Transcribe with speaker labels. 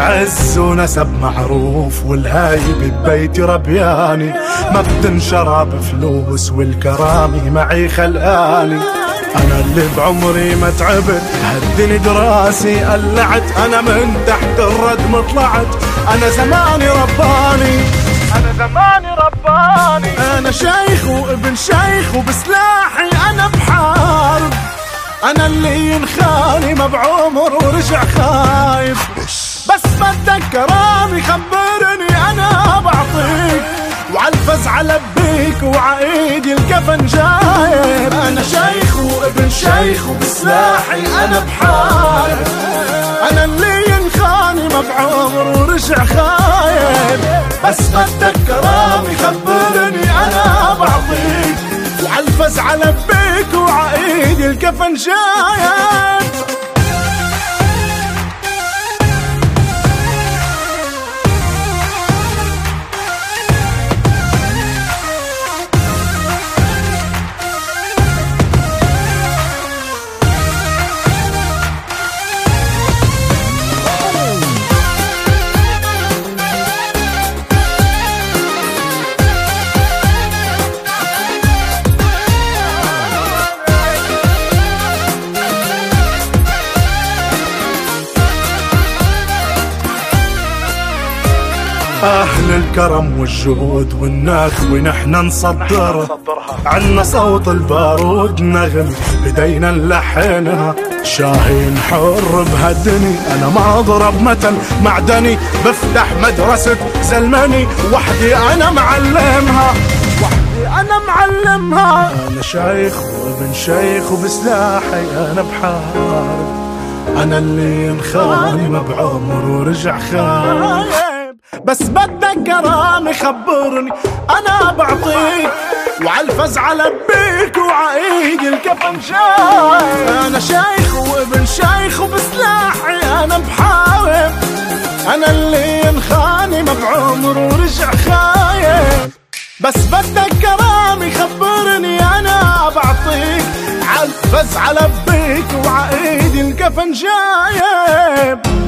Speaker 1: عز ونسب معروف والهايب ببيتي ربياني، ما بتنشرى بفلوس والكرامي معي خلقاني. أنا اللي بعمري ما تعبت هالدني دراسي قلعت، أنا من تحت الردم طلعت، أنا زماني رباني، أنا زماني رباني. أنا شيخ وابن شيخ وبسلاحي أنا بحارب، أنا اللي ينخاني ما بعمر ورجع خايف. بس بدك كرامي خبرني أنا بعطيك، وعالفزعة لبيك وعايدي الكفن جايب. أنا شيخ وابن شيخ وبسلاحي أنا بحارب، أنا اللي ينخاني ما بعمر ورجع خايب. بس بدك كرامي خبرني أنا بعطيك، وعالفزعة لبيك وعايدي الكفن جايب. أهل الكرم والجهود والنخوة نحن نصدرها، عنا صوت البارود نغم بدينا نلحنها. شاهين حر بهالدني أنا ما أضرب مثل معدني، بفتح مدرسة زلماني وحدي أنا معلمها، وحدي أنا معلمها. أنا شيخ وابن شيخ وبسلاحي أنا بحارب، أنا اللي ينخاني ما بعمر ورجع خايب. بس بدك كرامي خبرني أنا بعطيك، وعالفزعة لبيك وعايدي الكفن جاي. أنا شيخ وابن شيخ وبسلاحي أنا بحارب، أنا اللي ينخاني ما بعمر ورجع خايب. بس بدك كرامي خبرني أنا بعطيك، عالفزعة لبيك وعايدي الكفن جايب.